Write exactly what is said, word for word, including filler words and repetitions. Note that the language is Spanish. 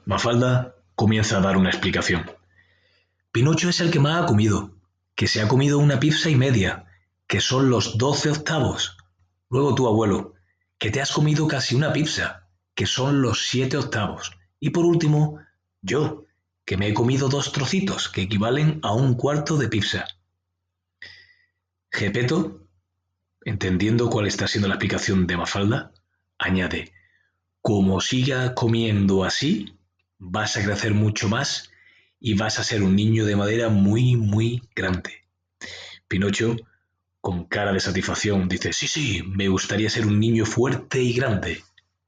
Mafalda comienza a dar una explicación. Pinocho es el que más ha comido, que se ha comido una pizza y media, que son los doce octavos. Luego tu abuelo, que te has comido casi una pizza, que son los siete octavos. Y por último, yo, que me he comido dos trocitos, que equivalen a un cuarto de pizza. Gepetto, entendiendo cuál está siendo la explicación de Mafalda, añade, como sigas comiendo así, vas a crecer mucho más y vas a ser un niño de madera muy, muy grande. Pinocho, con cara de satisfacción, dice, sí, sí, me gustaría ser un niño fuerte y grande.